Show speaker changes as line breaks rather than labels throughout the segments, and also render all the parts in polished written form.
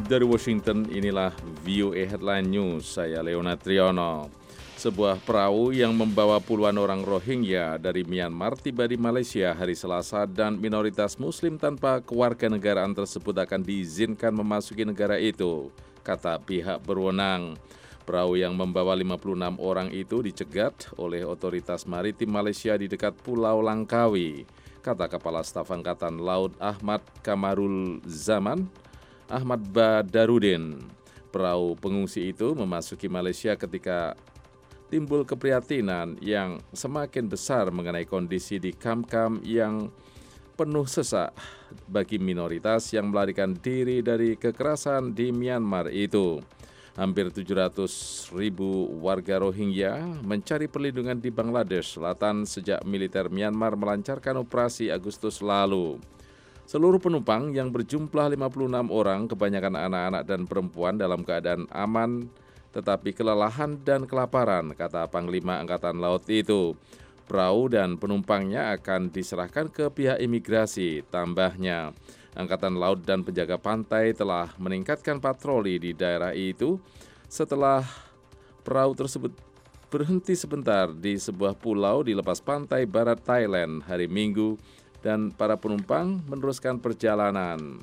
Dari Washington, inilah VOA Headline News, saya Leona Triono. Sebuah perahu yang membawa puluhan orang Rohingya dari Myanmar tiba di Malaysia hari Selasa dan minoritas Muslim tanpa kewarganegaraan tersebut akan diizinkan memasuki negara itu, kata pihak berwenang. Perahu yang membawa 56 orang itu dicegat oleh otoritas maritim Malaysia di dekat Pulau Langkawi, kata Kepala Staf Angkatan Laut Ahmad Kamarul Zaman, Ahmad Badarudin. Perahu pengungsi itu memasuki Malaysia ketika timbul keprihatinan yang semakin besar mengenai kondisi di kamp-kamp yang penuh sesak bagi minoritas yang melarikan diri dari kekerasan di Myanmar itu. Hampir 700.000 warga Rohingya mencari perlindungan di Bangladesh Selatan sejak militer Myanmar melancarkan operasi Agustus lalu. Seluruh penumpang yang berjumlah 56 orang, kebanyakan anak-anak dan perempuan dalam keadaan aman, tetapi kelelahan dan kelaparan, kata Panglima Angkatan Laut itu. Perahu dan penumpangnya akan diserahkan ke pihak imigrasi. Tambahnya, Angkatan Laut dan penjaga pantai telah meningkatkan patroli di daerah itu setelah perahu tersebut berhenti sebentar di sebuah pulau di lepas pantai barat Thailand hari Minggu dan para penumpang meneruskan perjalanan.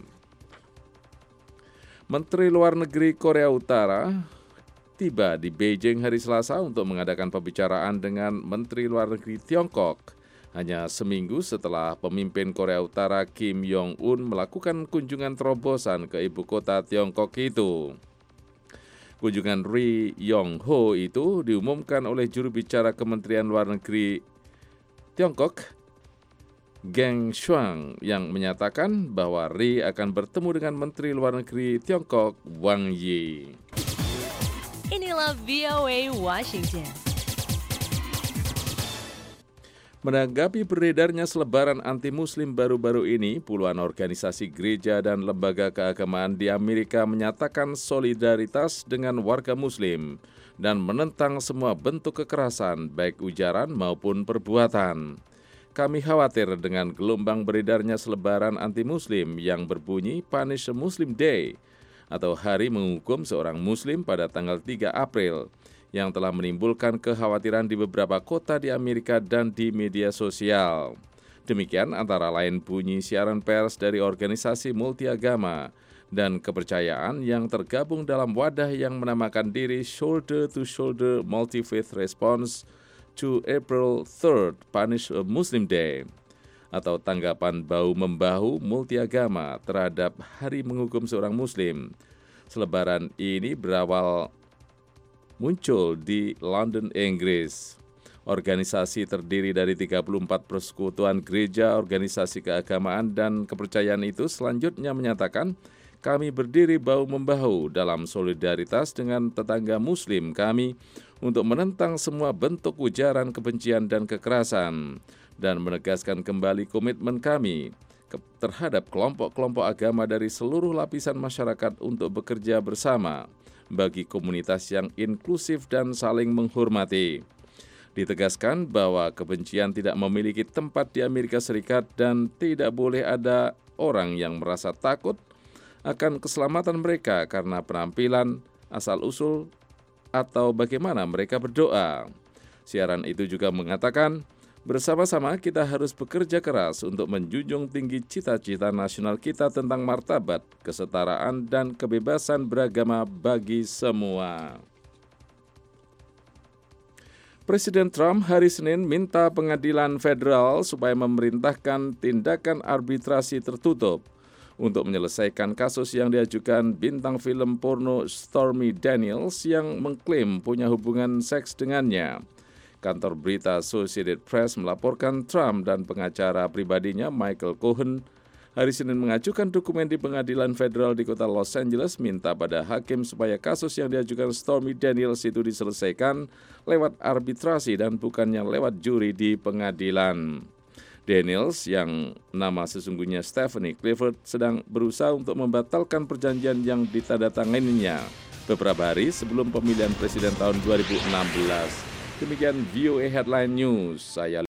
Menteri Luar Negeri Korea Utara tiba di Beijing hari Selasa untuk mengadakan pembicaraan dengan Menteri Luar Negeri Tiongkok. Hanya seminggu setelah pemimpin Korea Utara Kim Jong-un melakukan kunjungan terobosan ke ibu kota Tiongkok itu. Kunjungan Ri Yong Ho itu diumumkan oleh juru bicara Kementerian Luar Negeri Tiongkok, Geng Shuang, yang menyatakan bahwa Ri akan bertemu dengan Menteri Luar Negeri Tiongkok, Wang Yi.
Inilah VOA Washington.
Menanggapi beredarnya selebaran anti-muslim baru-baru ini, puluhan organisasi gereja dan lembaga keagamaan di Amerika menyatakan solidaritas dengan warga muslim dan menentang semua bentuk kekerasan, baik ujaran maupun perbuatan. Kami khawatir dengan gelombang beredarnya selebaran anti-muslim yang berbunyi Punish a Muslim Day atau Hari Menghukum Seorang Muslim pada tanggal 3 April yang telah menimbulkan kekhawatiran di beberapa kota di Amerika dan di media sosial. Demikian antara lain bunyi siaran pers dari organisasi multiagama dan kepercayaan yang tergabung dalam wadah yang menamakan diri Shoulder to Shoulder Multi-Faith Response to April 3rd Punish a Muslim Day, atau tanggapan bahu-membahu multiagama terhadap Hari Menghukum Seorang Muslim. Selebaran ini berawal muncul di London, Inggris. Organisasi terdiri dari 34 persekutuan gereja, organisasi keagamaan, dan kepercayaan itu selanjutnya menyatakan, kami berdiri bahu-membahu dalam solidaritas dengan tetangga muslim kami untuk menentang semua bentuk ujaran kebencian dan kekerasan dan menegaskan kembali komitmen kami terhadap kelompok-kelompok agama dari seluruh lapisan masyarakat untuk bekerja bersama bagi komunitas yang inklusif dan saling menghormati. Ditegaskan bahwa kebencian tidak memiliki tempat di Amerika Serikat dan tidak boleh ada orang yang merasa takut akan keselamatan mereka karena penampilan, asal-usul, atau bagaimana mereka berdoa. Siaran itu juga mengatakan, bersama-sama kita harus bekerja keras untuk menjunjung tinggi cita-cita nasional kita tentang martabat, kesetaraan, dan kebebasan beragama bagi semua. Presiden Trump hari Senin minta pengadilan federal supaya memerintahkan tindakan arbitrasi tertutup untuk menyelesaikan kasus yang diajukan bintang film porno Stormy Daniels yang mengklaim punya hubungan seks dengannya. Kantor berita Associated Press melaporkan Trump dan pengacara pribadinya Michael Cohen hari Senin mengajukan dokumen di pengadilan federal di kota Los Angeles minta pada hakim supaya kasus yang diajukan Stormy Daniels itu diselesaikan lewat arbitrasi dan bukannya lewat juri di pengadilan. Daniels, yang nama sesungguhnya Stephanie Clifford, sedang berusaha untuk membatalkan perjanjian yang ditandatanganinya beberapa hari sebelum pemilihan presiden tahun 2016. Demikian VOA Headline News. Saya